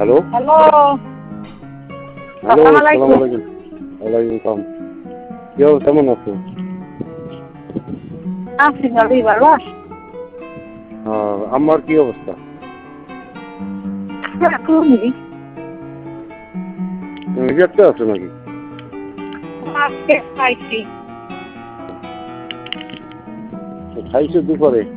Hello hello, hello, আসসালামু আসসালামু আলাইকুম। আলাইকুম। ওয়ালাইকুম সালাম। কি অবস্থা, কেমন আছো? আছি ভালোই, ভালো আছি। আমার কি অবস্থা? এখনই তুমি রিজার্ভে আছো নাকি? আজকে খাইছি। খাইছো দুপুরে?